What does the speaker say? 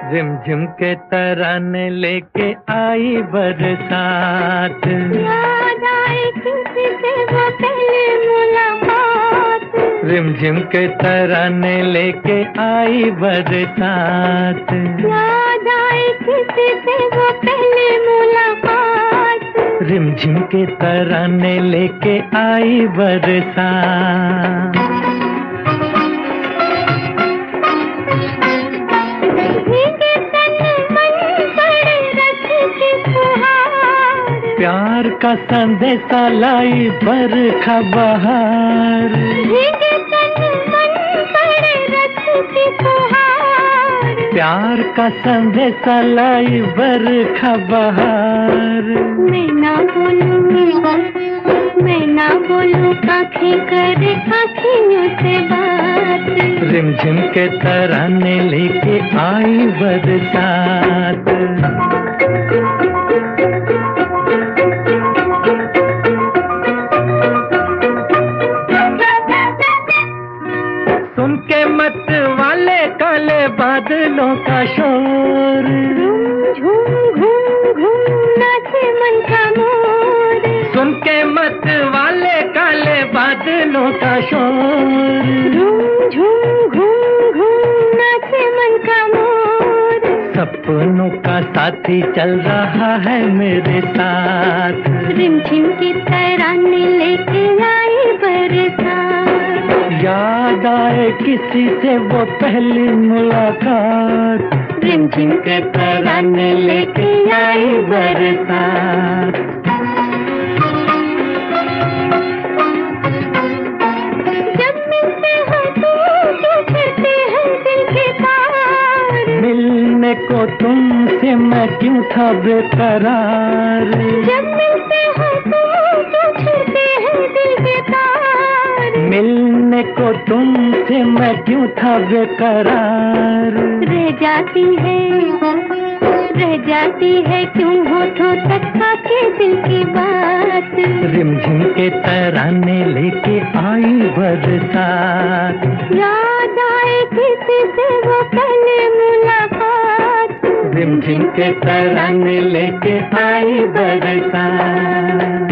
रिमझिम के तराने लेके आई बरसात, याद आए किसी से वो पहली मुलाकात। रिमझिम के तराने लेके आई बरसात, याद आए किसी से वो पहली मुलाकात। रिमझिम के तराने लेके आई बरसात। प्यार का संदेशा लाई बरखा बहार, प्यार का संदेशा लाई बरखा बहार। मैं ना बोलूं आँखें करे आँखियों से बात। रिमझिम के तराने लेके आई बरसात, सुन के मत वाले काले बादलों का शोर, झूम घूम घूम नाचे मन का मोर। सुन के मत वाले काले बादलों का शोर, झूम घूम घूम नाचे मन का मोर। सपनों का साथी चल रहा है मेरे साथ, रिमझिम की तराने लेके आई बरसात। याद आए किसी से वो पहली मुलाकात, रिमझिम के तराने लेके आई बरसात। जब मिलते हैं तो छूटते हैं दिल के तार। मिलने को तुमसे मैं क्यों था बेकरार, जब मिलते हैं तो छूटते हैं दिल के तार। मिलने को तुमसे मैं क्यों था बेकरार। रह जाती है क्यों होठों तक आके दिल की बात। रिमझिम के तराने लेके आई बरसात, याद आए किसी से वो पहली मुलाकात। रिमझिम के तराने लेके आई बरसात।